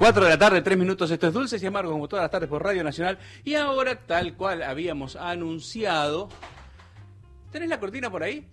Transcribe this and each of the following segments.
4 de la tarde, 3 minutos, esto es Dulces y Amargos, como todas las tardes por Radio Nacional. Y ahora, tal cual habíamos anunciado... ¿Tenés la cortina por ahí?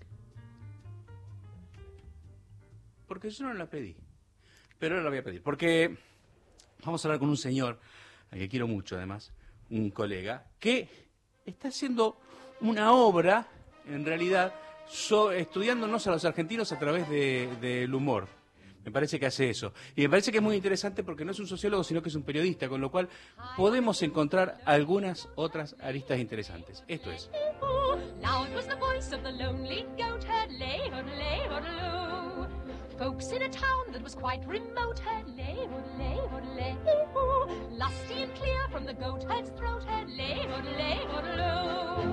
Porque yo no la pedí. Pero ahora la voy a pedir. Porque vamos a hablar con un señor, al que quiero mucho además, un colega, que está haciendo una obra, en realidad, estudiándonos a los argentinos a través del humor. Me parece que hace eso. Y me parece que es muy interesante porque no es un sociólogo, sino que es un periodista, con lo cual podemos encontrar algunas otras aristas interesantes. Esto es... Loud was the voice of the lonely goat herd, lay, lay, low. Folks in a town that was quite remote heard, lay, lay, lusty and clear from the goat herd's throat heard, lay, low.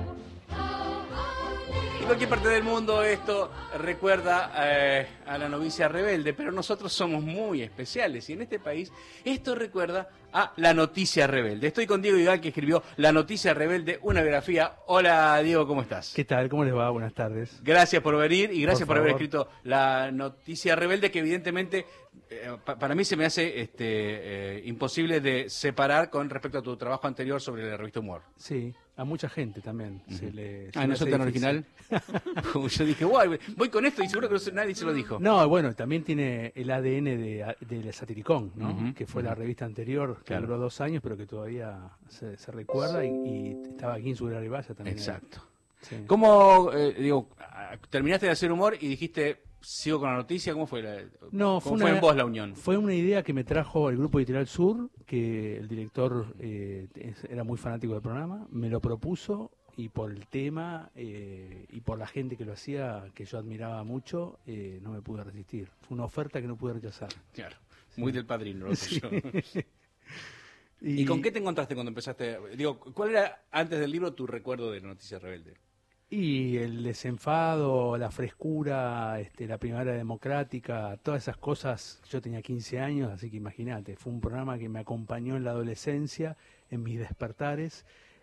En cualquier parte del mundo esto recuerda a la novicia rebelde, pero nosotros somos muy especiales y en este país esto recuerda a La Noticia Rebelde. Estoy con Diego Vidal, que escribió La Noticia Rebelde, una biografía. Hola Diego, ¿cómo estás? ¿Qué tal? ¿Cómo les va? Buenas tardes. Gracias por venir y gracias por haber favor. escrito La Noticia Rebelde, que evidentemente para mí se me hace imposible de separar con respecto a tu trabajo anterior sobre la revista Humor. Sí, a mucha gente también. Se le ¿No hace soy tan difícil. original? Yo dije, guay, voy con esto y seguro que nadie se lo dijo. No, bueno, también tiene el ADN de Satiricón, ¿no? Ujú, Que fue la revista anterior, que Claro. duró 2 años, pero que todavía se recuerda y estaba aquí en Suraribaya también. Exacto. Sí. ¿Cómo, terminaste de hacer humor y dijiste, sigo con la noticia? ¿Cómo fue? No, ¿Cómo fue en vos la unión? Fue una idea que me trajo el Grupo Editorial Sur, que el director era muy fanático del programa, me lo propuso y por el tema y por la gente que lo hacía, que yo admiraba mucho, no me pude resistir. Fue una oferta que no pude rechazar. Claro, muy del padrino lo tuyo. Sí. ¿Y con qué te encontraste cuando empezaste? Digo, ¿cuál era antes del libro tu recuerdo de La Noticia Rebelde? Y el desenfado, la frescura, la primavera democrática, todas esas cosas. Yo tenía 15 años, así que imagínate, fue un programa que me acompañó en la adolescencia, en mis despertares,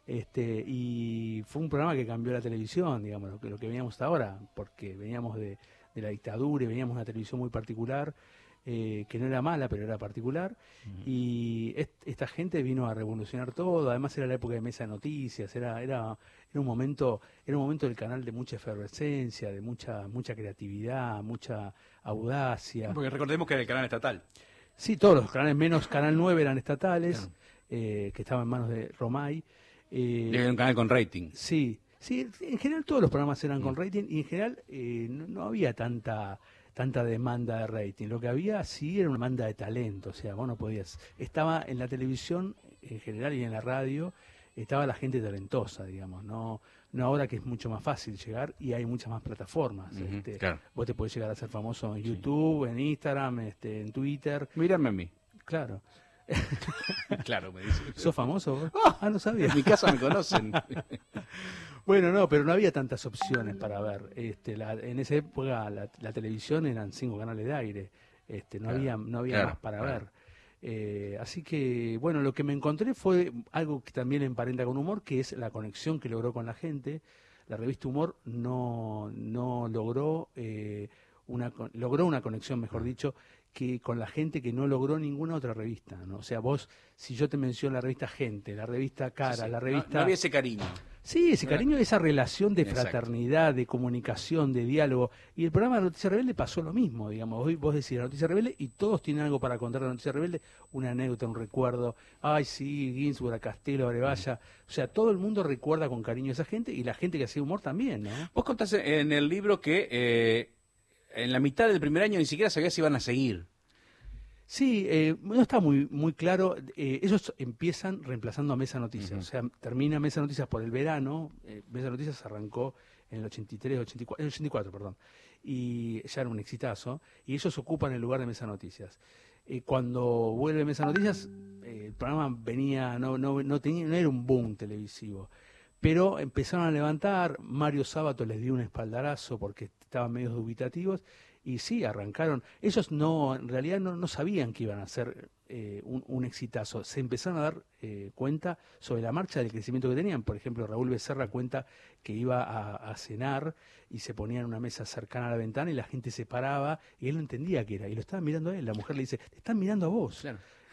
y fue un programa que cambió la televisión, digamos, lo que veníamos hasta ahora, porque veníamos de la dictadura y veníamos de una televisión muy particular, que no era mala, pero era particular, y esta gente vino a revolucionar todo. Además era la época de Mesa de Noticias, era un momento del canal de mucha efervescencia, de mucha creatividad, mucha audacia. Porque recordemos que era el canal estatal. Sí, todos los canales, menos Canal 9 eran estatales, Claro. que estaban en manos de Romay. Era un canal con rating. Sí, en general todos los programas eran con rating y en general no había tanta demanda de rating. Lo que había sí era una demanda de talento, o sea, vos no podías. Estaba en la televisión en general y en la radio, estaba la gente talentosa, digamos, no ahora que es mucho más fácil llegar y hay muchas más plataformas. Ujú, claro. Vos te podés llegar a ser famoso en YouTube, en Instagram, en Twitter, Mírame a mí. claro. Claro, me dice. ¿Sos famoso vos? Ah, no sabía. En mi casa me conocen. Bueno, no, pero no había tantas opciones para ver. En esa época la televisión eran 5 canales de aire. No Claro, había claro, más para claro. ver. Así que, bueno, lo que me encontré fue algo que también emparenta con humor, que es la conexión que logró con la gente. La revista Humor no logró logró una conexión, mejor dicho, que con la gente que no logró ninguna otra revista, ¿no? O sea, vos, si yo te menciono la revista Gente, la revista Cara, Sí, sí. la revista... No había ese cariño. Sí, ese cariño, esa relación de Exacto. fraternidad, de comunicación, de diálogo. Y el programa de La Noticia Rebelde pasó lo mismo, digamos. Hoy vos decís La Noticia Rebelde y todos tienen algo para contar de La Noticia Rebelde, una anécdota, un recuerdo. Ay, sí, Ginsburg, Castelo, Arevalla. O sea, todo el mundo recuerda con cariño a esa gente y la gente que hacía humor también, ¿no? Vos contás en el libro que en la mitad del primer año ni siquiera sabías si iban a seguir. Sí, no está muy claro. Ellos empiezan reemplazando a Mesa Noticias. Ujú. O sea, termina Mesa Noticias por el verano. Mesa Noticias arrancó en el 83, 84, en el 84, perdón. Y ya era un exitazo. Y ellos ocupan el lugar de Mesa Noticias. Cuando vuelve Mesa Noticias, el programa venía, no era un boom televisivo. Pero empezaron a levantar. Mario Sábato les dio un espaldarazo porque estaban medio dubitativos. Y sí, arrancaron. Ellos en realidad no sabían que iban a ser un exitazo. Se empezaron a dar cuenta sobre la marcha del crecimiento que tenían. Por ejemplo, Raúl Becerra cuenta que iba a cenar y se ponía en una mesa cercana a la ventana y la gente se paraba y él no entendía qué era. Y lo estaban mirando a él. La mujer le dice, te están mirando a vos. Claro.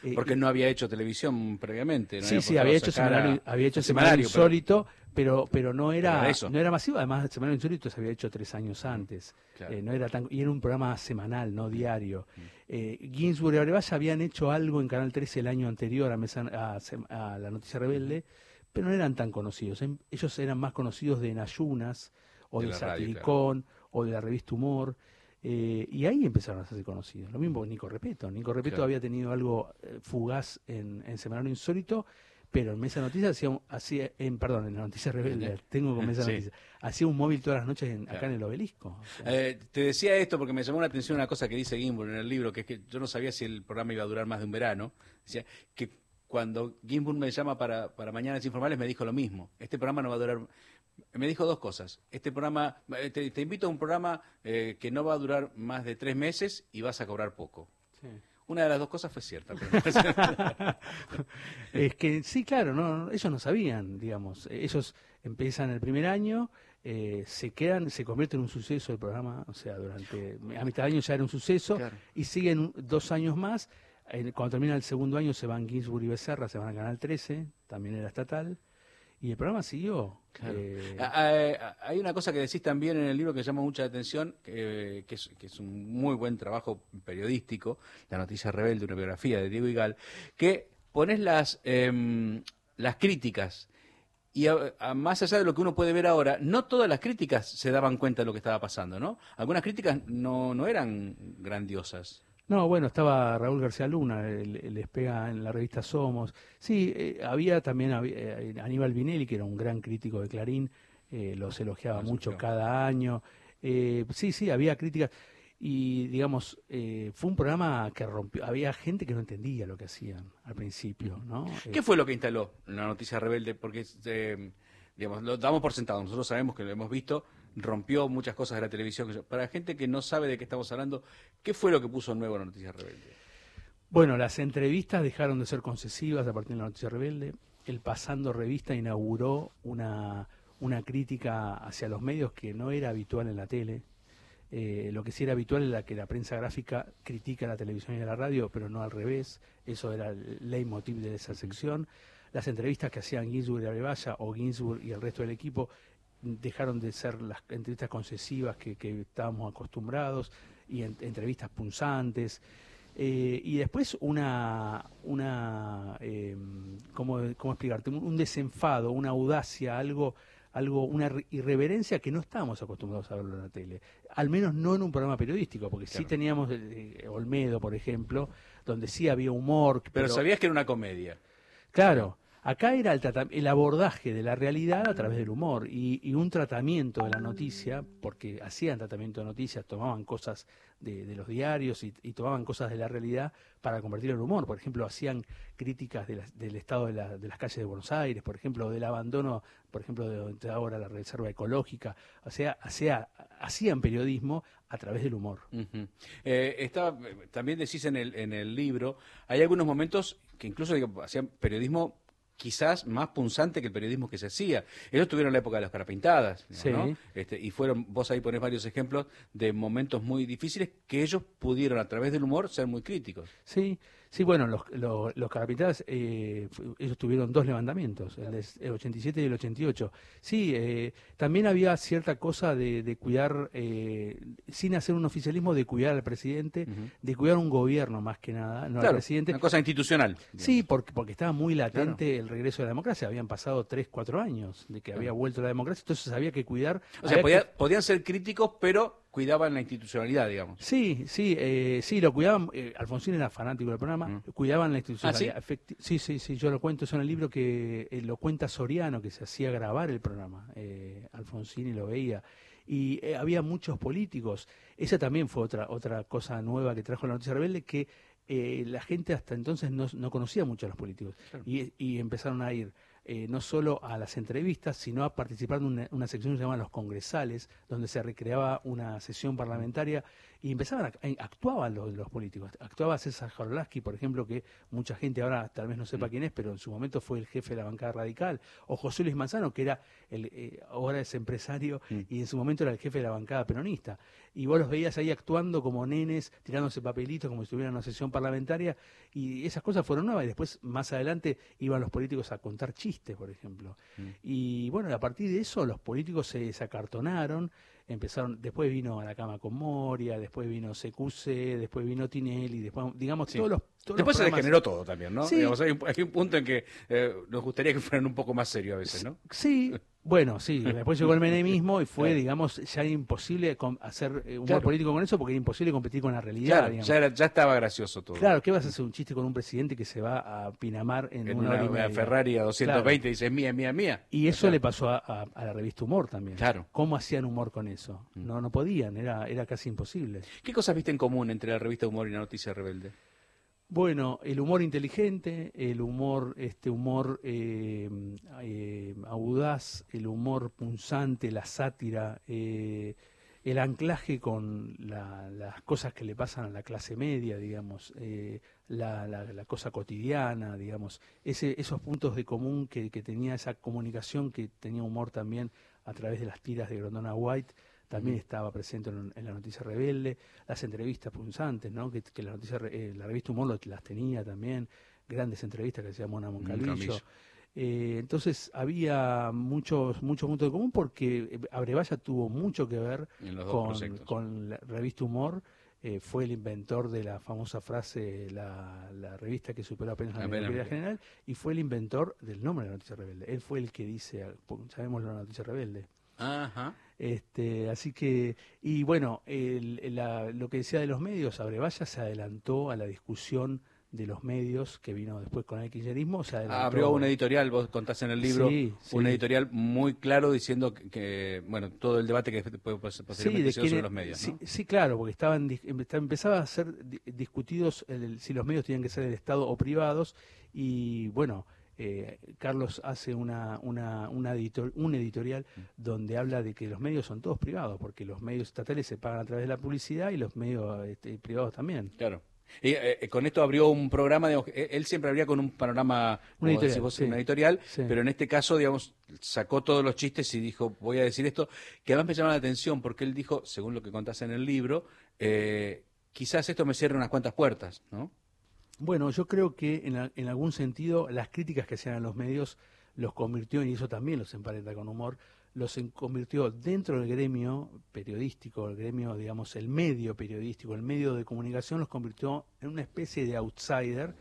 Porque no había hecho televisión previamente. No sí, había hecho semanario insólito, pero no era masivo. Además, el semanario insólito se había hecho 3 años antes. Claro. No era tan, y era un programa semanal, no diario. Ginsburg y Arevalla habían hecho algo en Canal 13 el año anterior a La Noticia Rebelde, pero no eran tan conocidos. Ellos eran más conocidos de En Ayunas, o de Satiricón, o de la revista Humor. Y ahí empezaron a hacerse conocidos. Lo mismo con Nico Repetto. Nico Repetto Claro. había tenido algo fugaz en Semanario Insólito, pero en Mesa Noticias en La Noticia Rebelde, tengo con Mesa Sí. Noticias, hacía un móvil todas las noches acá en el Obelisco. O sea, Te decía esto porque me llamó la atención una cosa que dice Ginsburg en el libro, que es que yo no sabía si el programa iba a durar más de un verano. Decía que cuando Ginsburg me llama para Mañanas Informales me dijo lo mismo. Este programa no va a durar... Me dijo 2 cosas. Este programa, te invito a un programa que no va a durar más de 3 meses y vas a cobrar poco. sí. Una de las 2 cosas fue cierta. Es que sí, claro, ellos no sabían, digamos. Ellos empiezan el primer año, se convierte en un suceso el programa, o sea, durante a mitad de año ya era un suceso, Claro. y siguen 2 años más. Cuando termina el segundo año se van Ginsburg y Becerra, se van a Canal 13, también era estatal, y el programa siguió. Claro. Hay una cosa que decís también en el libro que llama mucha atención, que es un muy buen trabajo periodístico, La Noticia Rebelde, una biografía de Diego Igal, que pones las críticas, y más allá de lo que uno puede ver ahora, no todas las críticas se daban cuenta de lo que estaba pasando, ¿no? Algunas críticas no eran grandiosas. No, bueno, estaba Raúl García Luna, les pega en la revista Somos. Sí, había también Aníbal Vinelli, que era un gran crítico de Clarín, los elogiaba mucho cada año. Sí, había críticas. Y, digamos, fue un programa que rompió. Había gente que no entendía lo que hacían al principio, ¿no? ¿Qué fue lo que instaló La Noticia Rebelde? Porque, digamos, lo damos por sentado, nosotros sabemos que lo hemos visto, rompió muchas cosas de la televisión. Para gente que no sabe de qué estamos hablando, ¿qué fue lo que puso nuevo La Noticia Rebelde? Bueno, las entrevistas dejaron de ser concesivas a partir de La Noticia Rebelde. El Pasando Revista inauguró una crítica hacia los medios que no era habitual en la tele. Lo que sí era habitual era que la prensa gráfica critica a la televisión y a la radio, pero no al revés. Eso era el leitmotiv de esa sección. Las entrevistas que hacían Ginsburg y Arevalla, o Ginsburg y el resto del equipo, dejaron de ser las entrevistas concesivas que estábamos acostumbrados, y entrevistas punzantes. Y después ¿cómo explicarte? Un desenfado, una audacia, una irreverencia que no estábamos acostumbrados a verlo en la tele. Al menos no en un programa periodístico, porque Claro. sí teníamos Olmedo, por ejemplo, donde sí había humor. Pero sabías que era una comedia. Claro, acá era el abordaje de la realidad a través del humor y un tratamiento de la noticia, porque hacían tratamiento de noticias, tomaban cosas de los diarios y tomaban cosas de la realidad para convertirlo en humor. Por ejemplo, hacían críticas del estado de las calles de Buenos Aires, por ejemplo, del abandono, por ejemplo, de donde está ahora la reserva ecológica. O sea, hacían periodismo a través del humor. Uh-huh. También decís en el libro, hay algunos momentos que incluso hacían periodismo quizás más punzante que el periodismo que se hacía. Ellos tuvieron la época de las carapintadas, ¿no? Sí. Y vos ahí ponés varios ejemplos de momentos muy difíciles que ellos pudieron a través del humor ser muy críticos. Sí, bueno, los carapintadas, ellos tuvieron 2 levantamientos, el 87 y el 88. Sí, también había cierta cosa de cuidar, sin hacer un oficialismo, de cuidar al presidente, de cuidar un gobierno más que nada, no al presidente. Una cosa institucional. Sí, porque estaba muy latente el regreso de la democracia. Habían pasado 3, 4 años de que había vuelto la democracia, entonces había que cuidar. O sea, podían ser críticos, pero cuidaban la institucionalidad, digamos. Sí, lo cuidaban. Alfonsín era fanático del programa, cuidaban la institucionalidad. ¿Ah, sí? Sí, yo lo cuento eso en el libro, que lo cuenta Soriano, que se hacía grabar el programa. Alfonsín y lo veía. Y había muchos políticos. Esa también fue otra cosa nueva que trajo La Noticia Rebelde, que la gente hasta entonces no conocía mucho a los políticos. Claro. Y empezaron a ir no solo a las entrevistas, sino a participar en una sección que se llama Los Congresales, donde se recreaba una sesión parlamentaria y actuaban los políticos. Actuaba César Jarolaski, por ejemplo, que mucha gente ahora tal vez no sepa quién es, pero en su momento fue el jefe de la bancada radical, o José Luis Manzano, que era ahora es empresario y en su momento era el jefe de la bancada peronista. Y vos los veías ahí actuando como nenes, tirándose papelitos como si estuvieran en una sesión parlamentaria, y esas cosas fueron nuevas, y después, más adelante, iban los políticos a contar chistes, por ejemplo. Y bueno, a partir de eso los políticos se acartonaron, después vino A la Cama con Moria, después vino CQC, después vino Tinelli, después, digamos, todos los después se degeneró todo también, ¿no? Sí. Digamos, hay un punto en que nos gustaría que fueran un poco más serios a veces, ¿no? Sí, bueno, sí, después llegó el menemismo y fue, digamos, ya imposible hacer humor político con eso porque era imposible competir con la realidad. Claro, ya estaba gracioso todo. Claro, ¿qué vas a hacer un chiste con un presidente que se va a Pinamar en una hora y media? Ferrari a 220 y dice, es mía, mía, mía? Y eso le pasó a la revista Humor también. Claro. ¿Cómo hacían humor con eso? No podían, era casi imposible. ¿Qué cosas viste en común entre la revista Humor y la Noticia Rebelde? Bueno, el humor inteligente, el humor, audaz, el humor punzante, la sátira, el anclaje con las cosas que le pasan a la clase media, digamos, la cosa cotidiana, digamos, esos puntos de común que tenía esa comunicación, que tenía humor también a través de las tiras de Grondona White. También estaba presente en la Noticia Rebelde, las entrevistas punzantes, ¿no? Que la revista Humor las tenía también, grandes entrevistas que hacía Mona Moncalvillo. Entonces había muchos puntos de común porque Abrevaya tuvo mucho que ver con la revista Humor. Fue el inventor de la famosa frase, la revista que superó apenas la mediocridad general, y fue el inventor del nombre de la Noticia Rebelde. Él fue el que dice, sabemos la Noticia Rebelde. Ajá. Así que, y bueno, lo que decía de los medios, Abrevaya se adelantó a la discusión de los medios que vino después con el kirchnerismo. Abrió una editorial, vos contás en el libro, una editorial muy claro diciendo que bueno, todo el debate que posteriormente se dio sobre los medios, ¿no? Sí, claro, porque empezaba a ser discutidos si los medios tenían que ser del Estado o privados, y bueno, Carlos hace un editorial donde habla de que los medios son todos privados, porque los medios estatales se pagan a través de la publicidad y los medios privados también. Claro. Y con esto abrió un programa, digamos, él siempre abría con un panorama, una editorial, pero en este caso, digamos, sacó todos los chistes y dijo, voy a decir esto, que además me llama la atención porque él dijo, según lo que contás en el libro, quizás esto me cierre unas cuantas puertas, ¿no? Bueno, yo creo que en algún sentido las críticas que hacían a los medios los convirtió, y eso también los emparenta con humor, los convirtió dentro del gremio periodístico, el gremio, digamos, el medio periodístico, el medio de comunicación, los convirtió en una especie de outsider.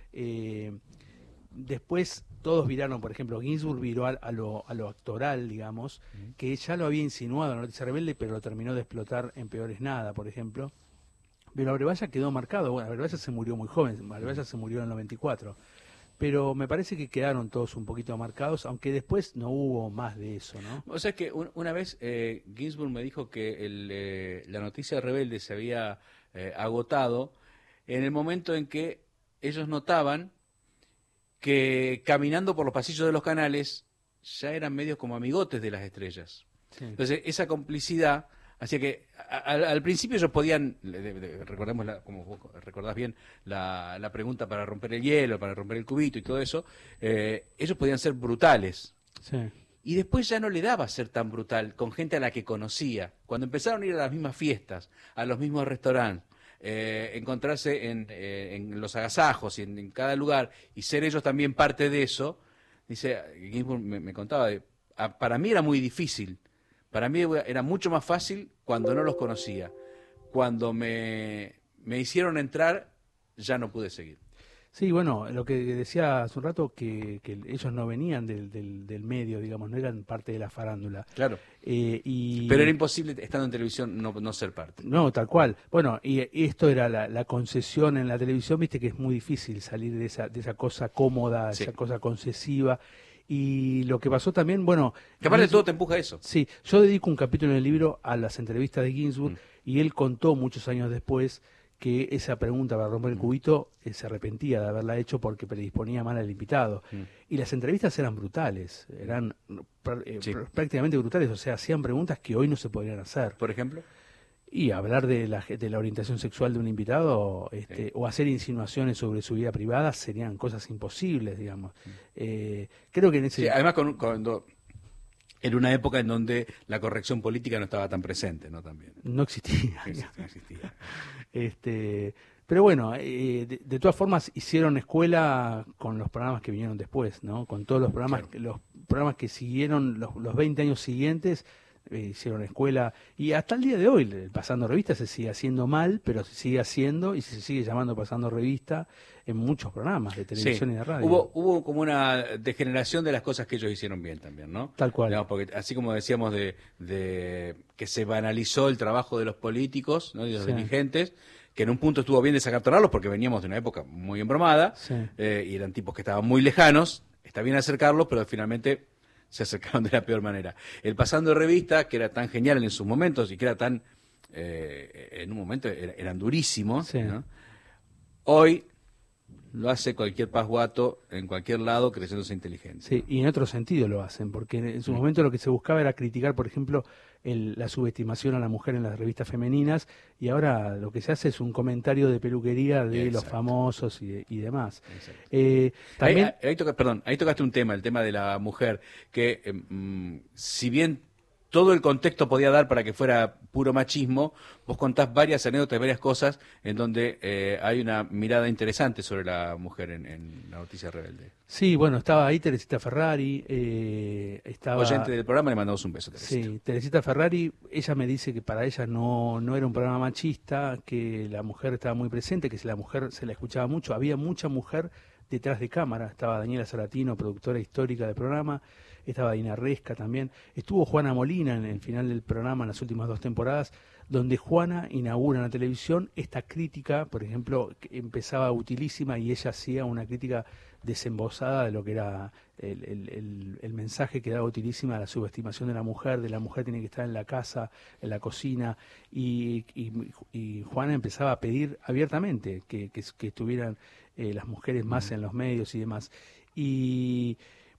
Después todos viraron, por ejemplo, Ginsburg viró a lo actoral, digamos, que ya lo había insinuado en la Noticia Rebelde, pero lo terminó de explotar en Peor es Nada, por ejemplo. Pero Abrevaya quedó marcado. Bueno, Abrevaya se murió muy joven, Abrevaya se murió en el 94. Pero me parece que quedaron todos un poquito marcados, aunque después no hubo más de eso, ¿no? O sea que una vez Ginsburg me dijo que la Noticia Rebelde se había agotado en el momento en que ellos notaban que caminando por los pasillos de los canales ya eran medios como amigotes de las estrellas. Sí. Entonces esa complicidad hacía que al principio ellos podían, recordemos, como vos recordás bien, la pregunta para romper el hielo, para romper el cubito y todo eso, ellos podían ser brutales. Sí. Y después ya no le daba ser tan brutal con gente a la que conocía. Cuando empezaron a ir a las mismas fiestas, a los mismos restaurantes, encontrarse en los agasajos y en cada lugar, y ser ellos también parte de eso, dice, Ginsburg me contaba, para mí era muy difícil. Para mí era mucho más fácil cuando no los conocía. Cuando me hicieron entrar, ya no pude seguir. Sí, bueno, lo que decía hace un rato, que ellos no venían del medio, digamos, no eran parte de la farándula. Claro. Pero era imposible, estando en televisión, no ser parte. No, tal cual. Bueno, y esto era la concesión en la televisión, viste que es muy difícil salir de esa cosa cómoda, esa cosa concesiva. Y lo que pasó también, bueno... Que aparte de todo te empuja eso. Sí, yo dedico un capítulo en el libro a las entrevistas de Ginsburg y él contó muchos años después que esa pregunta para romper el cubito se arrepentía de haberla hecho porque predisponía mal al invitado. Y las entrevistas eran brutales, eran prácticamente brutales, o sea, hacían preguntas que hoy no se podrían hacer. Por ejemplo. Y hablar de la orientación sexual de un invitado o hacer insinuaciones sobre su vida privada serían cosas imposibles, digamos. Creo que en ese... Sí, además, cuando en una época en donde la corrección política no estaba tan presente, ¿no? También. No existía. No existía. Pero bueno, de todas formas hicieron escuela con los programas que vinieron después, ¿no? Con todos los programas, Claro. los programas que siguieron los 20 años siguientes. Hicieron escuela y hasta el día de hoy el Pasando Revista se sigue haciendo mal, pero se sigue haciendo y se sigue llamando Pasando Revista en muchos programas de televisión y de radio. Hubo como una degeneración de las cosas que ellos hicieron bien también, ¿no? Tal cual. Digamos, porque así como decíamos de que se banalizó el trabajo de los políticos, ¿no? Y de los Sí. dirigentes, que en un punto estuvo bien desacartonarlos porque veníamos de una época muy embromada, Sí. y eran tipos que estaban muy lejanos, está bien acercarlos, pero finalmente se acercaron de la peor manera. El Pasando Revista, que era tan genial en sus momentos y que era tan, en un momento eran durísimos, Sí. ¿no? Hoy lo hace cualquier pasguato en cualquier lado creyéndose inteligente. Sí, y en otro sentido lo hacen, porque en su momento lo que se buscaba era criticar, por ejemplo, la subestimación a la mujer en las revistas femeninas, y ahora lo que se hace es un comentario de peluquería de los Exacto. famosos y demás. Exacto. También, Ahí tocaste un tema, el tema de la mujer, que si bien todo el contexto podía dar para que fuera puro machismo, vos contás varias anécdotas, varias cosas en donde hay una mirada interesante sobre la mujer en La Noticia Rebelde. sí, bueno, estaba ahí Teresita Ferrari, estaba... Oyente del programa, le mandamos un beso, Teresita. Sí, Teresita Ferrari, ella me dice que para ella no era un programa machista, que la mujer estaba muy presente, que la mujer se la escuchaba mucho, había mucha mujer detrás de cámara, estaba Daniela Salatino, productora histórica del programa, estaba Dina Resca también, estuvo Juana Molina en el final del programa en las últimas 2 temporadas, donde Juana inaugura en la televisión esta crítica, por ejemplo, que empezaba utilísima y ella hacía una crítica desembosada de lo que era el mensaje que daba utilísima a la subestimación de la mujer tiene que estar en la casa, en la cocina, y Juana empezaba a pedir abiertamente que estuvieran las mujeres más en los medios y demás. Y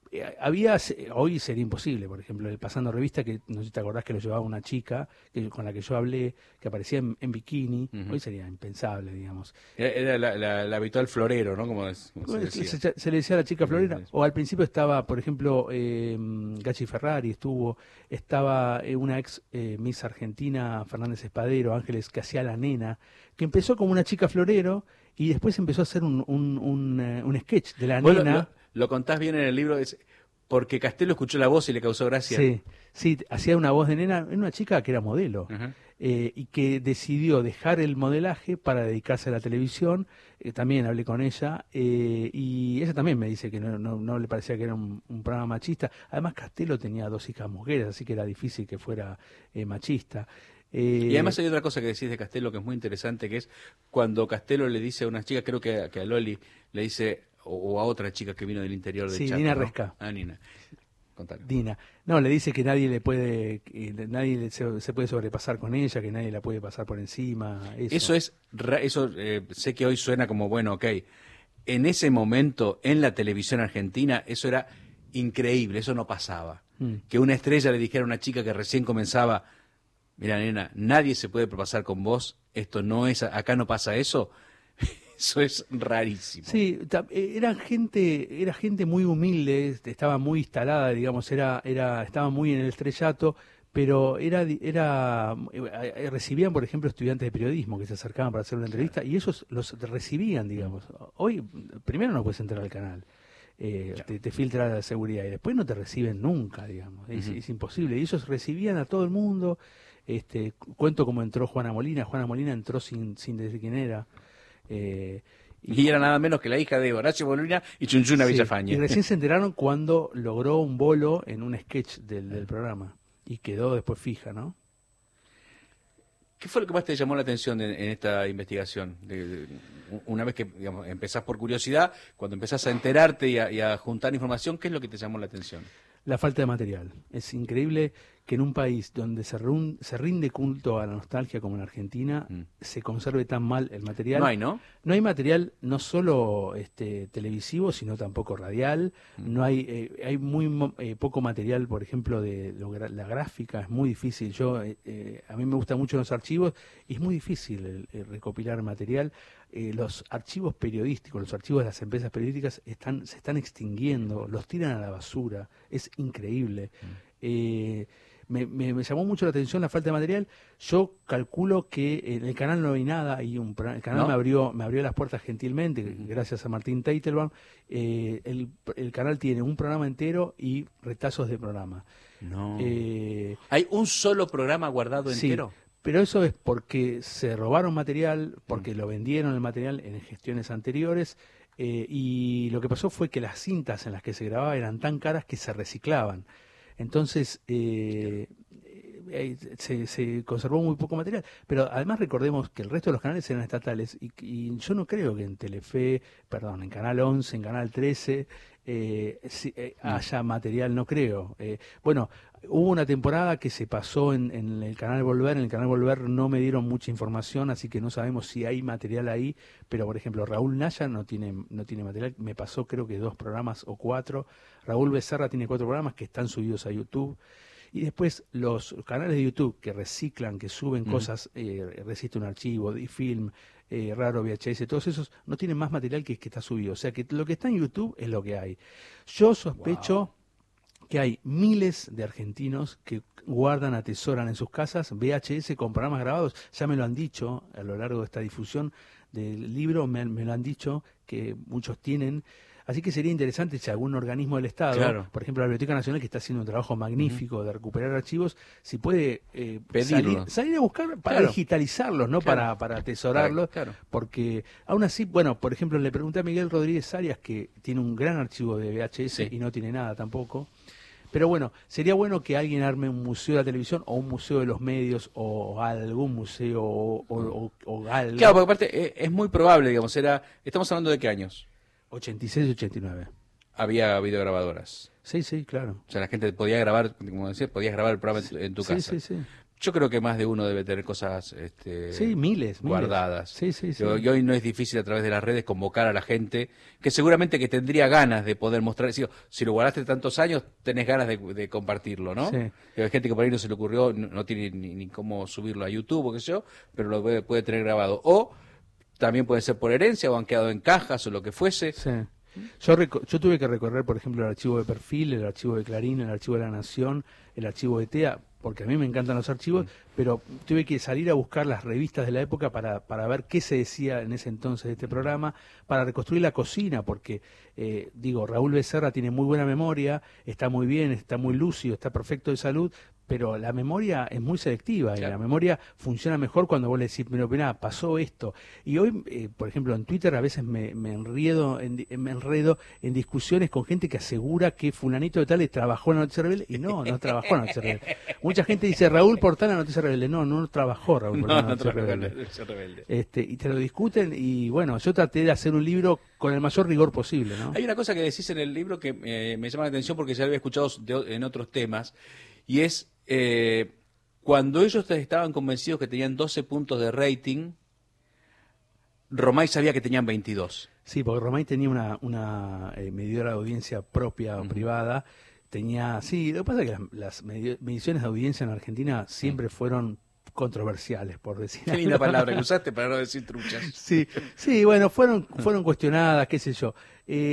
hoy sería imposible, por ejemplo, el Pasando Revista, que no sé si te acordás que lo llevaba una chica con la que yo hablé, que aparecía en bikini, hoy sería impensable, digamos. Era la habitual florero, ¿no? Como se decía. Se le decía a la chica florera, o al principio estaba, por ejemplo, Gachi Ferrari, estaba una ex Miss Argentina, Fernández Espadero, Ángeles, que hacía la nena, que empezó como una chica florero y después empezó a hacer un sketch de la nena. Lo contás bien en el libro, es porque Castelo escuchó la voz y le causó gracia. Sí, hacía una voz de nena, era una chica que era modelo, y que decidió dejar el modelaje para dedicarse a la televisión. También hablé con ella, y ella también me dice que no le parecía que era un programa machista. Además, Castelo tenía 2 hijas mujeres, así que era difícil que fuera machista. Y además hay otra cosa que decís de Castelo que es muy interesante, que es cuando Castelo le dice a una chica, creo que a Loli, le dice, o a otra chica que vino del interior del Chaco, Dina ¿no? Resca. Nina. Contalo. Dina. No, le dice que nadie se puede sobrepasar con ella, que nadie la puede pasar por encima. Eso sé que hoy suena como, bueno, ok. En ese momento, en la televisión argentina, eso era increíble, eso no pasaba. Que una estrella le dijera a una chica que recién comenzaba, mira, nena, nadie se puede propasar con vos, acá no pasa eso. Eso es rarísimo. Sí, era gente muy humilde, estaba muy instalada, digamos, estaba muy en el estrellato, pero recibían, por ejemplo, estudiantes de periodismo que se acercaban para hacer una entrevista, y esos los recibían, digamos. Hoy, primero no puedes entrar al canal. Te filtra la seguridad y después no te reciben nunca, digamos, es imposible. Y ellos recibían a todo el mundo. Cuento cómo entró Juana Molina. Juana Molina entró sin decir quién era. Y era nada menos que la hija de Horacio Molina y Chunchuna Villafañe. Y recién se enteraron cuando logró un bolo en un sketch del programa y quedó después fija, ¿no? ¿Qué fue lo que más te llamó la atención en esta investigación? Una vez que digamos, empezás por curiosidad, cuando empezás a enterarte y a juntar información, ¿qué es lo que te llamó la atención? La falta de material. Es increíble que en un país donde se rinde culto a la nostalgia como en Argentina, se conserve tan mal el material. No hay, ¿no? No hay material no solo televisivo, sino tampoco radial. No hay poco material, por ejemplo, de la gráfica. Es muy difícil. A mí me gustan mucho los archivos y es muy difícil recopilar material. Los archivos periodísticos, los archivos de las empresas periodísticas se están extinguiendo, los tiran a la basura. Es increíble. Me llamó mucho la atención la falta de material. Yo calculo que en el canal no hay nada. El canal ¿No? me abrió las puertas gentilmente, gracias a Martín Teitelbaum. El canal tiene un programa entero y retazos de programa. No. ¿Hay un solo programa guardado Sí, entero? pero eso es porque se robaron material, porque lo vendieron el material en gestiones anteriores. Y lo que pasó fue que las cintas en las que se grababa eran tan caras que se reciclaban. Entonces se conservó muy poco material. Pero además recordemos que el resto de los canales eran estatales y yo no creo que en en Canal 11, en Canal 13 haya material, no creo. Bueno, hubo una temporada que se pasó en el Canal Volver. En el Canal Volver no me dieron mucha información, así que no sabemos si hay material ahí. Pero, por ejemplo, Raúl Naya no tiene material. Me pasó creo que 2 programas o 4. Raúl Becerra tiene 4 programas que están subidos a YouTube. Y después los canales de YouTube que reciclan, que suben cosas, Resiste un archivo, Difilm, Raro VHS, todos esos no tienen más material que está subido. O sea que lo que está en YouTube es lo que hay. Yo sospecho que hay miles de argentinos que guardan, atesoran en sus casas VHS con programas grabados. Ya me lo han dicho a lo largo de esta difusión del libro, me lo han dicho que muchos tienen. Así que sería interesante si algún organismo del Estado, por ejemplo la Biblioteca Nacional, que está haciendo un trabajo magnífico de recuperar archivos, si puede salir a buscar para digitalizarlos, no para atesorarlos, porque aún así, bueno, por ejemplo, le pregunté a Miguel Rodríguez Arias, que tiene un gran archivo de VHS y no tiene nada tampoco. Pero bueno, sería bueno que alguien arme un museo de la televisión o un museo de los medios o algún museo o algo. Claro, porque aparte es muy probable, digamos, estamos hablando de qué años. 86 y 89. Había videograbadoras. Sí, claro. O sea, la gente podía grabar, como decías, podías grabar el programa en tu casa. Sí. Yo creo que más de uno debe tener cosas miles guardadas. Sí. Y hoy no es difícil a través de las redes convocar a la gente que seguramente que tendría ganas de poder mostrar. Si lo guardaste tantos años, tenés ganas de compartirlo, ¿no? Sí. Hay gente que por ahí no se le ocurrió, no tiene ni cómo subirlo a YouTube o qué sé yo, pero lo puede tener grabado. O también puede ser por herencia o han quedado en cajas o lo que fuese. Sí. Yo tuve que recorrer, por ejemplo, el archivo de Perfil, el archivo de Clarín, el archivo de La Nación, el archivo de TEA, porque a mí me encantan los archivos, pero tuve que salir a buscar las revistas de la época para ver qué se decía en ese entonces de este programa, para reconstruir la cocina, porque, Raúl Becerra tiene muy buena memoria, está muy bien, está muy lúcido, está perfecto de salud, pero la memoria es muy selectiva, y la memoria funciona mejor cuando vos le decís, pero mirá, pasó esto. Y hoy, por ejemplo, en Twitter a veces me enredo en discusiones con gente que asegura que fulanito de tal trabajó en la Noticia Rebelde, y no trabajó en la Noticia Rebelde. Mucha gente dice, Raúl Portal en la Noticia Rebelde. No trabajó Raúl Portal en la Noticia Rebelde. Y te lo discuten, y bueno, yo traté de hacer un libro con el mayor rigor posible, ¿no? Hay una cosa que decís en el libro que me llama la atención porque ya lo había escuchado en otros temas, y es cuando ellos estaban convencidos que tenían 12 puntos de rating, Romay sabía que tenían 22. Sí, porque Romay tenía una medidora de audiencia propia o privada. Lo que pasa es que las mediciones de audiencia en Argentina siempre fueron controversiales, por decir Qué linda palabra que usaste para no decir truchas. Sí, bueno, fueron cuestionadas, qué sé yo.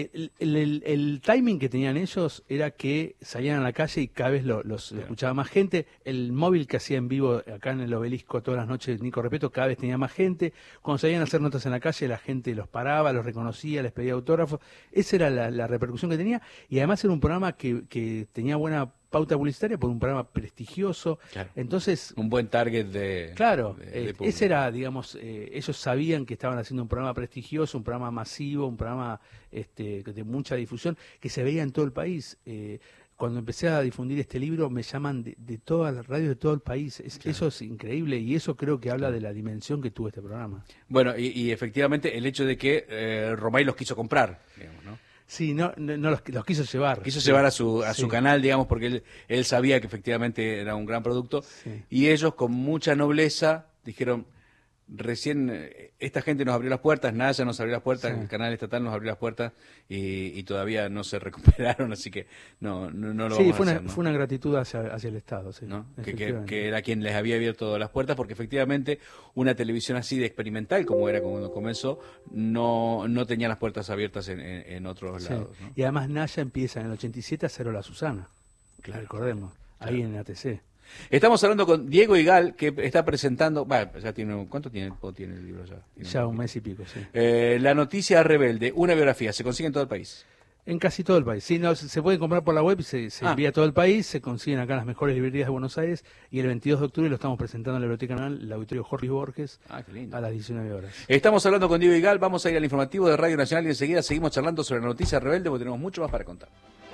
El timing que tenían ellos era que salían a la calle y cada vez los escuchaba más gente. El móvil que hacía en vivo acá en el Obelisco todas las noches, Nico Repeto, cada vez tenía más gente. Cuando salían a hacer notas en la calle, la gente los paraba, los reconocía, les pedía autógrafos. Esa era la repercusión que tenía. Y además era un programa que tenía buena pauta publicitaria por un programa prestigioso. Claro. Entonces, un buen target de público. Ese era, digamos, ellos sabían que estaban haciendo un programa prestigioso, un programa masivo, un programa de mucha difusión, que se veía en todo el país. Cuando empecé a difundir este libro, me llaman de todas las radios de todo el país. Eso es increíble, y eso creo que habla de la dimensión que tuvo este programa. Bueno, y efectivamente el hecho de que Romay los quiso comprar, digamos, ¿no? Sí, no los quiso llevar. Quiso sí. llevar a su Sí. canal, digamos, porque él sabía que efectivamente era un gran producto. Sí. Y ellos, con mucha nobleza, dijeron, recién esta gente nos abrió las puertas, Naya nos abrió las puertas, Sí. el canal estatal nos abrió las puertas y todavía no se recuperaron, así que no lo Sí, vamos fue a una, hacer, ¿no? fue una gratitud hacia el Estado, sí. ¿No? Efectivamente. Que era quien les había abierto las puertas, porque efectivamente una televisión así de experimental, como era cuando comenzó, no tenía las puertas abiertas en otros Sí. lados, ¿no? Y además Naya empieza en el 87 a hacer Hola Susana, Claro. recordemos, ahí en ATC. Estamos hablando con Diego Igal, que está presentando, ya tiene, ¿cuánto tiempo tiene el libro ya? Tiene Ya un mes y pico, sí. La noticia rebelde, una biografía, se consigue en todo el país. En casi todo el país. Sí, no, se puede comprar por la web, se envía a todo el país, se consiguen acá en las mejores librerías de Buenos Aires y el 22 de octubre lo estamos presentando en la Biblioteca Nacional, el Auditorio Jorge Borges, Ah, qué lindo. a las 19 horas. Estamos hablando con Diego Igal, vamos a ir al informativo de Radio Nacional y enseguida seguimos charlando sobre la noticia rebelde porque tenemos mucho más para contar.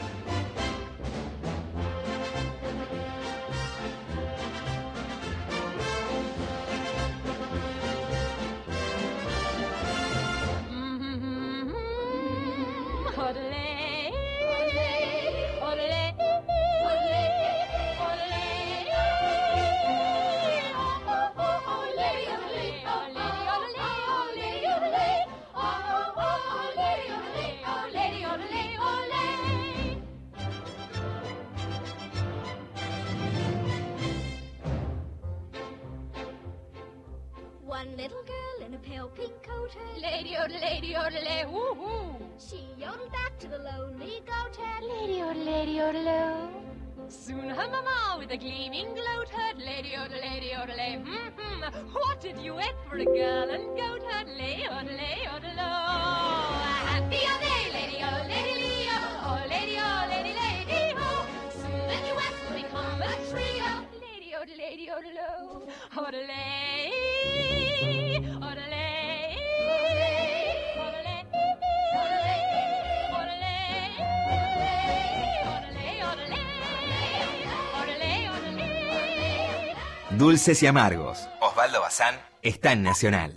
One little girl in a pale pink coat, her Lady odelay, woo-hoo. she yodeled back to the lonely goat, her Lady odelay. Soon her mamma with a gleaming gloat heard lady odelay, What did you eat for a girl and goat heard lady odelay. Happy a day, lady oh lady ho. Soon the duets will become a trio. Lady odelay, Dulces y amargos. Osvaldo Bazán está en Nacional.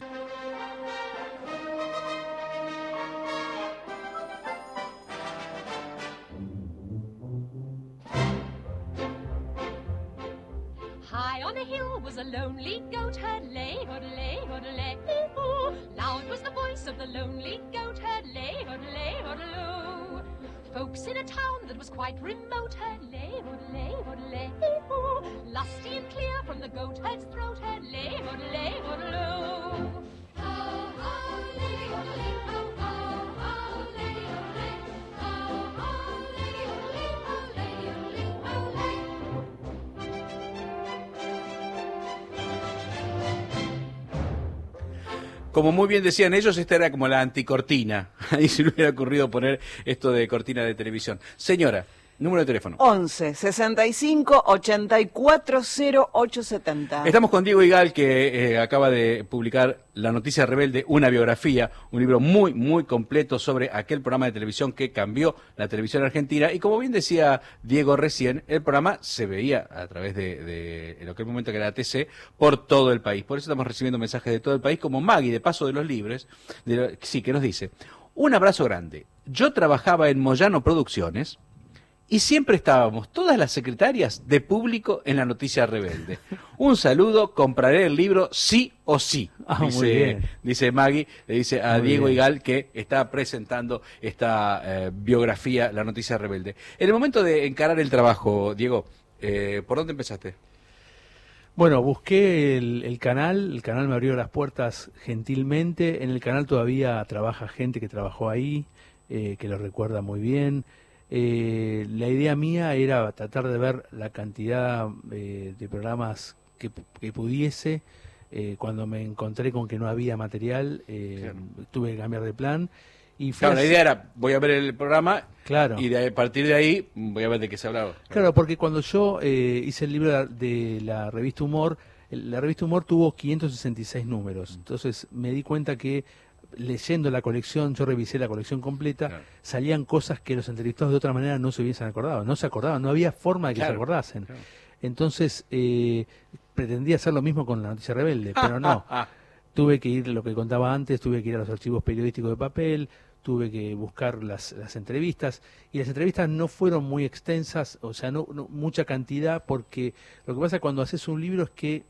High on a hill was a lonely goat herd, lay, ooh. Loud was the voice of the lonely goat herd, lay, oh. Folks in a town that was quite remote herd, lay, ooh. Lusty and clear from the goat herd's throat herd, lay, oh. Oh, oh, lady, oh, oh, oh, lady, oh, oh, lady, oh, lady, oh, Como muy bien decían ellos, esta era como la anticortina. Ahí se le hubiera ocurrido poner esto de cortina de televisión. Señora, número de teléfono. 11 65 84 0870. Estamos con Diego Igal, que acaba de publicar La Noticia Rebelde, una biografía, un libro muy, muy completo sobre aquel programa de televisión que cambió la televisión argentina. Y como bien decía Diego recién, el programa se veía a través de en aquel momento que era ATC, por todo el país. Por eso estamos recibiendo mensajes de todo el país, como Maggie, de Paso de los Libres, sí, que nos dice: un abrazo grande. Yo trabajaba en Moyano Producciones y siempre estábamos todas las secretarias de público en La Noticia Rebelde. Un saludo, compraré el libro sí o sí, Muy bien. dice Maggie, le dice a Muy Diego bien. Igal, que está presentando esta biografía, La Noticia Rebelde. En el momento de encarar el trabajo, Diego, ¿por dónde empezaste? Bueno, busqué el canal me abrió las puertas gentilmente. En el canal todavía trabaja gente que trabajó ahí, que lo recuerda muy bien. La idea mía era tratar de ver la cantidad de programas que pudiese. Cuando me encontré con que no había material, Claro. tuve que cambiar de plan. Y fui Claro, la así- idea era, voy a ver el programa Claro. y a partir de ahí voy a ver de qué se hablaba. Claro, porque cuando yo hice el libro de la revista Humor, la revista Humor tuvo 566 números. Entonces me di cuenta que leyendo la colección, yo revisé la colección completa, Claro. salían cosas que los entrevistados de otra manera no se hubiesen acordado. No se acordaban, no había forma de que Claro, se acordasen. claro. Entonces pretendía hacer lo mismo con La Noticia Rebelde, pero no. Tuve que ir, lo que contaba antes, tuve que ir a los archivos periodísticos de papel, tuve que buscar las entrevistas, y las entrevistas no fueron muy extensas, o sea, no mucha cantidad, porque lo que pasa cuando haces un libro es que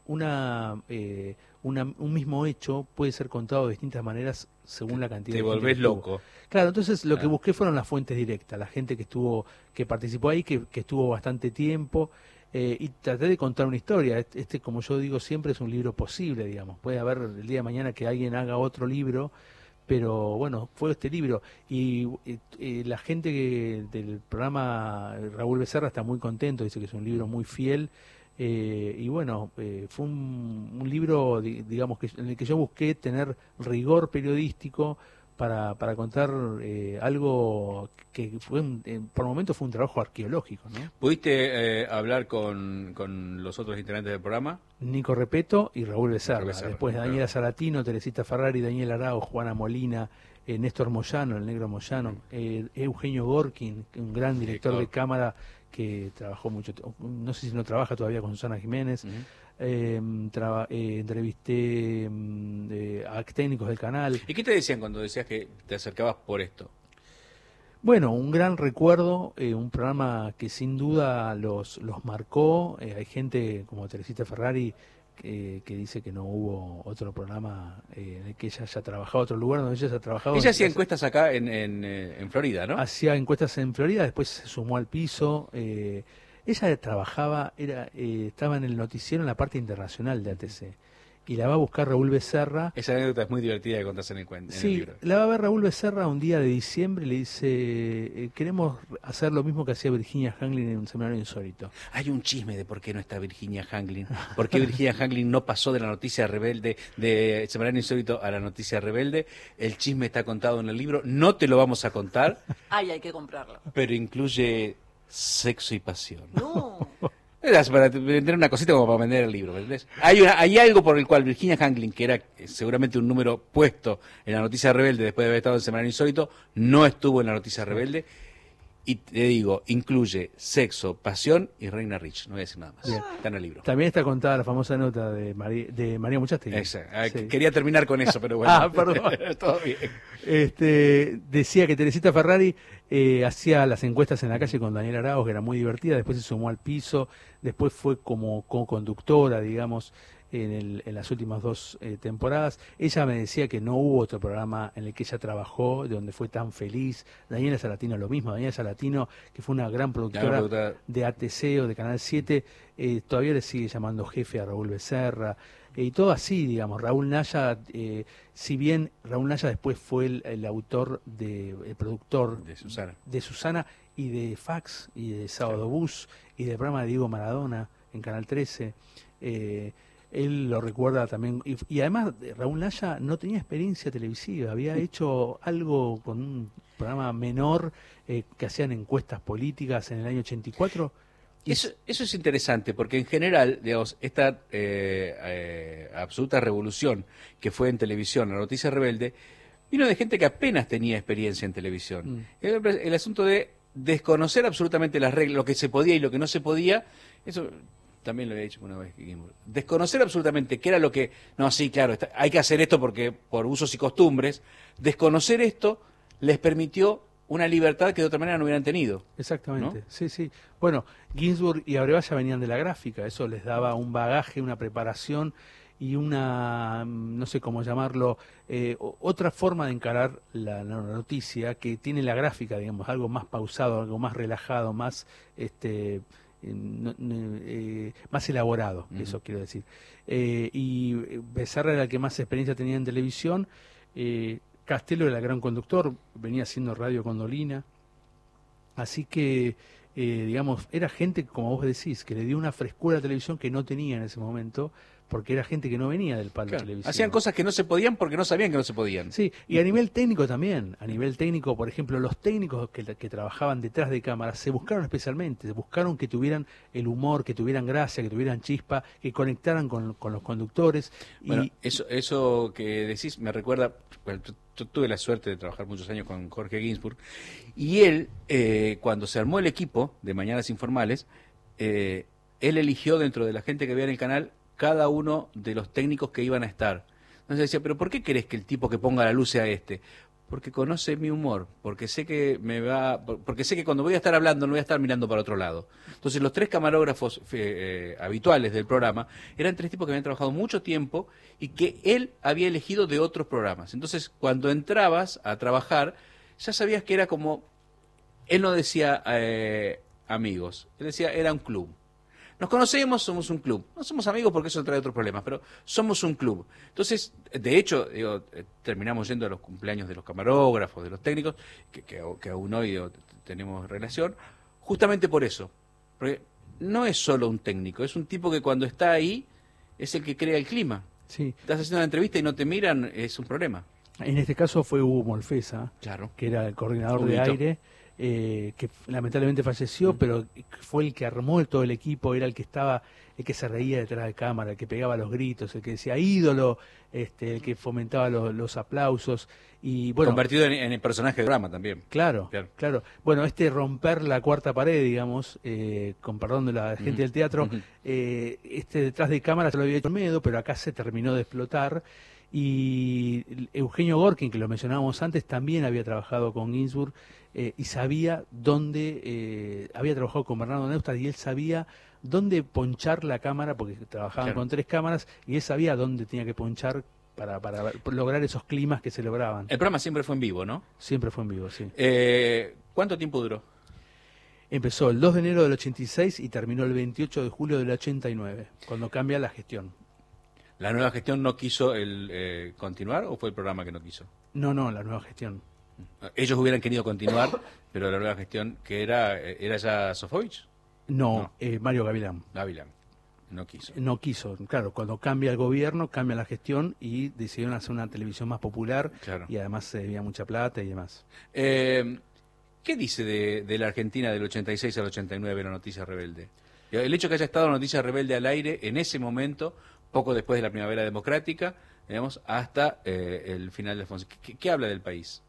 un mismo hecho puede ser contado de distintas maneras según la cantidad Te de gente volvés que estuvo. loco. Claro, entonces lo que Claro. busqué fueron las fuentes directas, la gente que participó ahí, que estuvo bastante tiempo, y traté de contar una historia. Como yo digo siempre, es un libro posible, digamos. Puede haber el día de mañana que alguien haga otro libro, pero bueno, fue este libro. Y la gente del programa, Raúl Becerra, está muy contento, dice que es un libro muy fiel. Y bueno, fue un libro, digamos, en el que yo busqué tener rigor periodístico para contar algo que por momentos fue un trabajo arqueológico, ¿no? ¿Pudiste hablar con los otros integrantes del programa? Nico Repeto y Raúl Becerra. Becerra, Después claro. Daniela Salatino, Teresita Ferrari, Daniel Arao, Juana Molina, Néstor Moyano, el negro Moyano, Eugenio Gorkin, un gran director de cámara que trabajó mucho, no sé si no trabaja todavía con Susana Jiménez. Ujú. Entrevisté a técnicos del canal. ¿Y qué te decían cuando decías que te acercabas por esto? Bueno, un gran recuerdo, un programa que sin duda los marcó. Hay gente como Teresita Ferrari que dice que no hubo otro programa en el que ella haya trabajado, otro lugar donde ella haya trabajado. Ella hacía encuestas acá en Florida, ¿no? Hacía encuestas en Florida, después se sumó al piso. Ella trabajaba, estaba en el noticiero en la parte internacional de ATC. Y la va a buscar Raúl Becerra. Esa anécdota es muy divertida de contarse en el Sí, libro. la va a ver Raúl Becerra un día de diciembre y le dice, queremos hacer lo mismo que hacía Virginia Hanglin en un seminario insólito. Hay un chisme de por qué no está Virginia Hanglin. ¿Por qué Virginia Hanglin no pasó de la noticia rebelde, de Semanario Insólito a la noticia rebelde? El chisme está contado en el libro. No te lo vamos a contar, Ay, hay que comprarlo. pero incluye sexo y pasión. No. Era para vender una cosita como para vender el libro, ¿me entendés? Hay algo por el cual Virginia Hanglin, que era seguramente un número puesto en la noticia rebelde después de haber estado en Semanario Insólito, no estuvo en la noticia rebelde. Y te digo, incluye sexo, pasión y Reina Rich. No voy a decir nada más. Bien. Está en el libro. También está contada la famosa nota de María Muchastegui. Sí. Quería terminar con eso, pero bueno. Ah, perdón. Todo bien. Decía que Teresita Ferrari hacía las encuestas en la calle con Daniel Arauz, que era muy divertida, después se sumó al piso, después fue como co-conductora, digamos, en las últimas 2 temporadas. Ella me decía que no hubo otro programa en el que ella trabajó, de donde fue tan feliz. Daniela Salatino lo mismo, Daniela Salatino, que fue una gran productora de ATC o de Canal 7, todavía le sigue llamando jefe a Raúl Becerra. Y todo así, digamos. Raúl Naya, si bien Raúl Naya después fue el autor, el productor de Susana y de Fax y de Sábado Bus y del programa de Diego Maradona en Canal 13, él lo recuerda también. Y además Raúl Naya no tenía experiencia televisiva, había hecho algo con un programa menor que hacían encuestas políticas en el año 84. Eso es interesante, porque en general, digamos, esta absoluta revolución que fue en televisión, la noticia rebelde, vino de gente que apenas tenía experiencia en televisión. El asunto de desconocer absolutamente las reglas, lo que se podía y lo que no se podía, eso también lo había dicho una vez. Desconocer absolutamente qué era lo que... No, sí, claro, hay que hacer esto porque por usos y costumbres. Desconocer esto les permitió una libertad que de otra manera no hubieran tenido. Exactamente, ¿no? sí, sí. Bueno, Ginsburg y Abreva ya venían de la gráfica, eso les daba un bagaje, una preparación y una, no sé cómo llamarlo, otra forma de encarar la noticia que tiene la gráfica, digamos, algo más pausado, algo más relajado, más más elaborado, eso quiero decir. Y Becerra era el que más experiencia tenía en televisión. Castelo era el gran conductor, venía haciendo Radio Condolina, así que, digamos, era gente, como vos decís, que le dio una frescura a la televisión que no tenía en ese momento, porque era gente que no venía del palo televisivo. Hacían cosas que no se podían porque no sabían que no se podían. Sí, y a nivel técnico también, a nivel técnico, por ejemplo, los técnicos que trabajaban detrás de cámaras se buscaron especialmente, se buscaron que tuvieran el humor, que tuvieran gracia, que tuvieran chispa, que conectaran con los conductores. Bueno, eso que decís me recuerda, bueno, yo tuve la suerte de trabajar muchos años con Jorge Ginsburg, y él, cuando se armó el equipo de Mañanas Informales, él eligió dentro de la gente que había en el canal cada uno de los técnicos que iban a estar. Entonces decía, pero ¿por qué querés que el tipo que ponga la luz sea este? porque conoce mi humor, porque sé que porque sé que cuando voy a estar hablando no voy a estar mirando para otro lado. Entonces los 3 camarógrafos habituales del programa eran 3 tipos que habían trabajado mucho tiempo y que él había elegido de otros programas. Entonces cuando entrabas a trabajar ya sabías que era como, él no decía amigos, él decía era un club. Nos conocemos, somos un club. No somos amigos porque eso trae otros problemas, pero somos un club. Entonces, de hecho, terminamos yendo a los cumpleaños de los camarógrafos, de los técnicos, que aún hoy tenemos relación, justamente por eso. Porque no es solo un técnico, es un tipo que cuando está ahí es el que crea el clima. Sí. Estás haciendo una entrevista y no te miran, es un problema. En este caso fue Hugo Molfesa, Claro. que era el coordinador Huguito. de aire, que lamentablemente falleció, pero fue el que armó todo el equipo, era el que estaba, el que se reía detrás de cámara, el que pegaba los gritos, el que decía ídolo, el que fomentaba los aplausos y bueno, Convertido en el personaje del programa también. claro. Bueno, romper la cuarta pared, digamos, con perdón de la gente del teatro, detrás de cámara se lo había hecho Olmedo, pero acá se terminó de explotar. Y Eugenio Gorkin, que lo mencionábamos antes, también había trabajado con Ginsburg y sabía dónde, había trabajado con Bernardo Neustadt y él sabía dónde ponchar la cámara, porque trabajaban con 3 cámaras, y él sabía dónde tenía que ponchar para lograr esos climas que se lograban. El programa siempre fue en vivo, ¿no? Siempre fue en vivo, sí. ¿Cuánto tiempo duró? Empezó el 2 de enero del 86 y terminó el 28 de julio del 89, cuando cambia la gestión. ¿La nueva gestión no quiso continuar o fue el programa que no quiso? No, la nueva gestión. Ellos hubieran querido continuar, pero la nueva gestión, que era ya Sofovich, No. Mario Gavilán. Gavilán, no quiso. No quiso, claro, cuando cambia el gobierno, cambia la gestión y decidieron hacer una televisión más popular Claro. y además se debía mucha plata y demás. ¿Qué dice de la Argentina del 86 al 89 la Noticia Rebelde? El hecho que haya estado la Noticia Rebelde al aire en ese momento, poco después de la Primavera Democrática, digamos, hasta el final de Alfonsín. ¿Qué habla del país?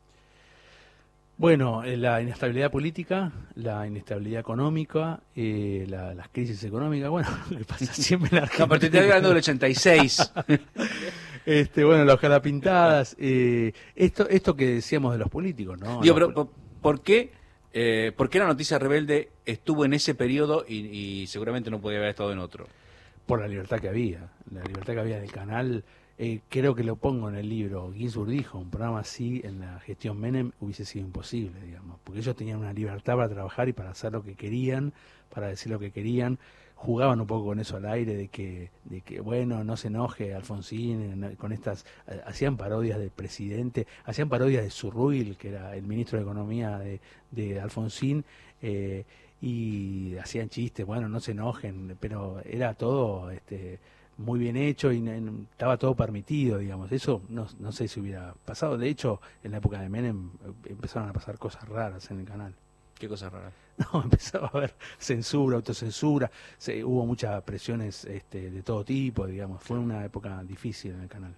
Bueno, la inestabilidad política, la inestabilidad económica, las crisis económicas, bueno, lo que pasa siempre en la Argentina. No, pero te estoy hablando del 86. Bueno, las carapintadas, esto que decíamos de los políticos, ¿no? Digo, pero ¿por qué la Noticia Rebelde estuvo en ese periodo y seguramente no podía haber estado en otro? Por la libertad que había del canal. Creo que lo pongo en el libro. Ginsburg dijo, un programa así en la gestión Menem hubiese sido imposible, digamos, porque ellos tenían una libertad para trabajar y para hacer lo que querían, para decir lo que querían. Jugaban un poco con eso al aire, de que bueno, no se enoje Alfonsín, con estas, hacían parodias del presidente, hacían parodias de Zurruil, que era el ministro de Economía de Alfonsín, y hacían chistes, bueno, no se enojen, pero era todo muy bien hecho y estaba todo permitido, digamos. Eso no sé si hubiera pasado. De hecho, en la época de Menem empezaron a pasar cosas raras en el canal. ¿Qué cosas raras? No, empezaba a haber censura, autocensura, hubo muchas presiones de todo tipo, digamos. Fue una época difícil en el canal.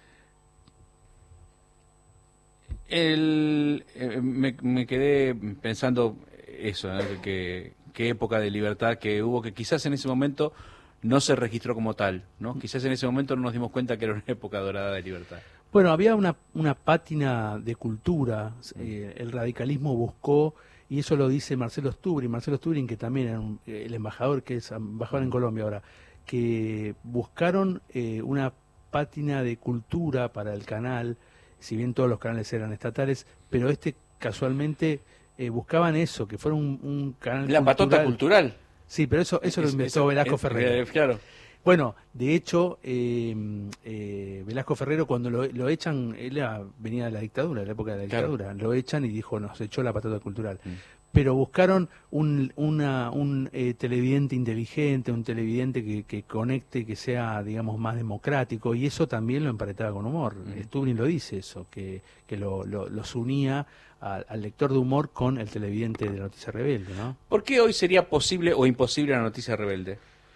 Me quedé pensando eso, ¿no? qué época de libertad que hubo, que quizás en ese momento no se registró como tal, ¿no? Quizás en ese momento no nos dimos cuenta que era una época dorada de libertad. Bueno, había una pátina de cultura, el radicalismo buscó, y eso lo dice Marcelo Stubrin, que también era el embajador, que es embajador en Colombia ahora, que buscaron una pátina de cultura para el canal, si bien todos los canales eran estatales, pero casualmente buscaban eso, que fuera un canal La patota cultural. Sí, pero eso lo inventó Velasco Ferrero. Claro. Bueno, de hecho, Velasco Ferrero cuando lo echan, él venía de la dictadura, de la época de la dictadura, claro. Lo echan y dijo, nos echó la patata cultural. Pero buscaron un televidente inteligente, un televidente que conecte, que sea, digamos, más democrático, y eso también lo emparetaba con humor. Stubrin lo dice eso, que los unía al lector de humor con el televidente de la Noticia Rebelde, ¿no? ¿Por qué hoy sería posible o imposible la Noticia Rebelde?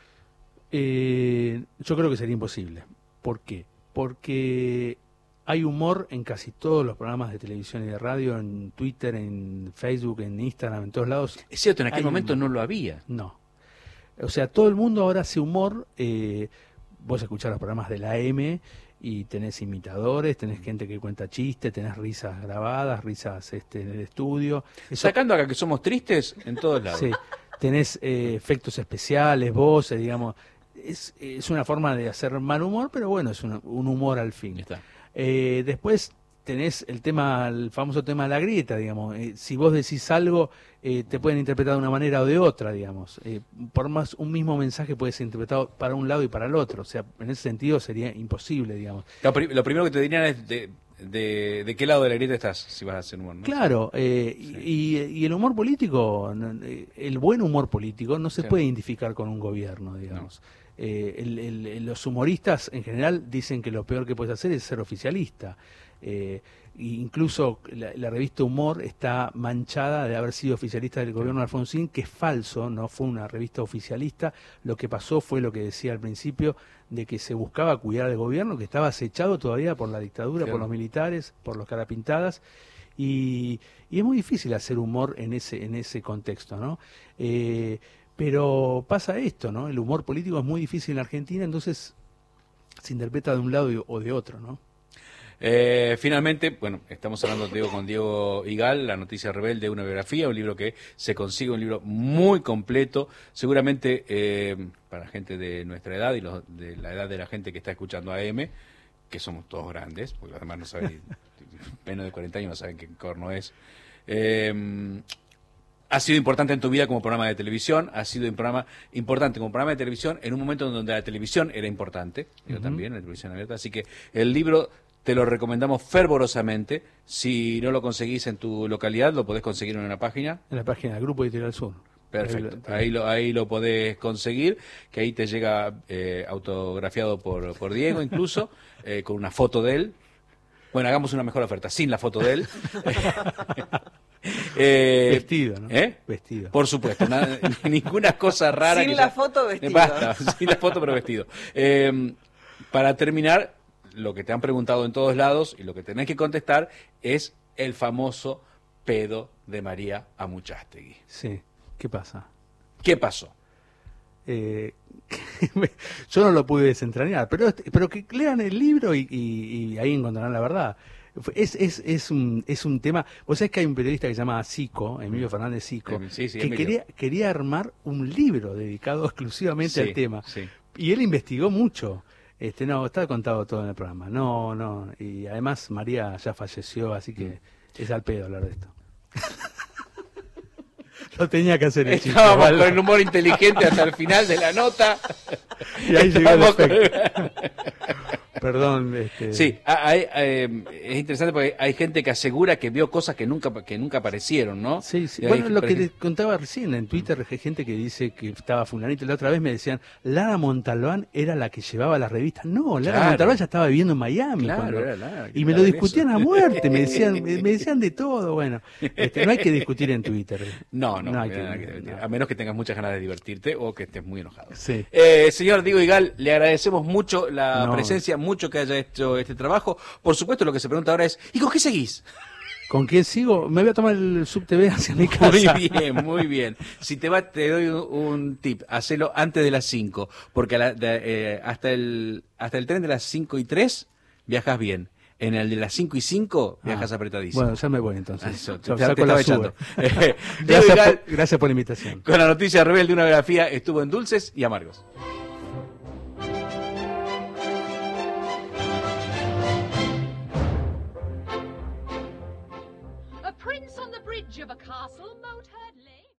Yo creo que sería imposible. ¿Por qué? Porque hay humor en casi todos los programas de televisión y de radio, en Twitter, en Facebook, en Instagram, en todos lados. Es cierto, en aquel momento humor. no lo había. No. O sea, todo el mundo ahora hace humor. Vos escuchás los programas de la M y tenés imitadores, tenés gente que cuenta chistes, tenés risas grabadas, risas en el estudio. Eso, Sacando acá que somos tristes en todos lados. sí, tenés efectos especiales, voces, digamos. Es una forma de hacer mal humor, pero bueno, es un humor al fin. Ya está. Después tenés el famoso tema de la grieta, digamos. Si vos decís algo, te pueden interpretar de una manera o de otra, digamos. Por más un mismo mensaje puede ser interpretado para un lado y para el otro. O sea, en ese sentido sería imposible, digamos. Lo primero que te dirían es de qué lado de la grieta estás, si vas a hacer humor, ¿no? Claro, Sí. y el humor político, el buen humor político no se Sí. puede identificar con un gobierno, digamos. Los humoristas en general dicen que lo peor que puedes hacer es ser oficialista. Incluso la revista Humor está manchada de haber sido oficialista del gobierno de Alfonsín, que es falso, no fue una revista oficialista. Lo que pasó fue lo que decía al principio, de que se buscaba cuidar al gobierno, que estaba acechado todavía por la dictadura, Claro. por los militares, por los carapintadas, y es muy difícil hacer humor en ese contexto, ¿no? Pero pasa esto, ¿no? El humor político es muy difícil en Argentina, entonces se interpreta de un lado o de otro, ¿no? Finalmente, bueno, estamos hablando con Diego Igal, La Noticia Rebelde, una biografía, un libro que se consigue, un libro muy completo, seguramente para gente de nuestra edad y de la edad de la gente que está escuchando AM, que somos todos grandes, porque además no saben, menos de 40 años no saben qué corno es. Ha sido importante en tu vida como programa de televisión, ha sido importante como programa de televisión en un momento en donde la televisión era importante, yo también, la televisión abierta, así que el libro te lo recomendamos fervorosamente. Si no lo conseguís en tu localidad, lo podés conseguir en una página. En la página del Grupo Editorial Sur. Perfecto, ahí lo podés conseguir, que ahí te llega autografiado por Diego incluso, con una foto de él. Bueno, hagamos una mejor oferta, sin la foto de él. Vestido, ¿no? Vestido. Por supuesto, ninguna cosa rara. Sin la foto, vestido. Basta, sin la foto, pero vestido. Para terminar, lo que te han preguntado en todos lados y lo que tenés que contestar es el famoso pedo de María Amuchastegui. Sí, ¿qué pasa? ¿Qué pasó? Yo no lo pude desentrañar, pero que lean el libro y ahí encontrarán la verdad. Es un tema. Vos sabés que hay un periodista que se llama Sico, Emilio Fernández Sico, Sí, que Emilio. quería armar un libro dedicado exclusivamente Sí, al tema. sí. Y él investigó mucho. No, está contado todo en el programa. No. Y además María ya falleció, así que es al pedo hablar de esto. Lo tenía que hacer el chiste, Estábamos ¿vale? con el humor inteligente hasta el final de la nota. Y ahí llegó el Estábamos con- efecto. Perdón. Sí, es interesante porque hay gente que asegura que vio cosas que nunca aparecieron, ¿no? Sí. Y hay Bueno, lo que gente- les contaba recién en Twitter, hay gente que dice que estaba fulanito. La otra vez me decían, Lara Montalbán era la que llevaba las revistas. No, Lara Claro. Montalbán ya estaba viviendo en Miami. Claro, cuando- era Lara que y me estaba lo en discutían eso. a muerte, me decían de todo. Bueno, no hay que discutir en Twitter. No, hay nada que divertir. A menos que tengas muchas ganas de divertirte o que estés muy enojado. Sí. Señor Diego Igal, le agradecemos mucho la No. presencia, mucho que haya hecho este trabajo. Por supuesto, lo que se pregunta ahora es, ¿y con qué seguís? ¿Con quién sigo? Me voy a tomar el subtv hacia mi casa. Muy bien, muy bien. Si te doy un tip, hacelo antes de las 5, porque hasta el tren de las 5:03 viajas bien. En el de las 5:05 viajas apretadísimo. Bueno, ya me voy entonces. Eso, Chao, te saco la estaba sube. echando. Diego Igal, Gracias por la invitación. con la noticia rebelde de una biografía, estuvo en Dulces y Amargos. A prince on the bridge of a castle moat heard lay.